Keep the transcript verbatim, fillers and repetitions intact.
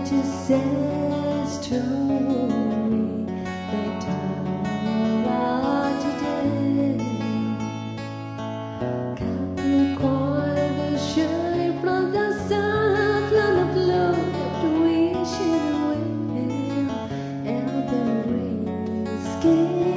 just a story they tell about today. Come quiet, surely from the sun, from the flow of the wind away, and the rain is scared.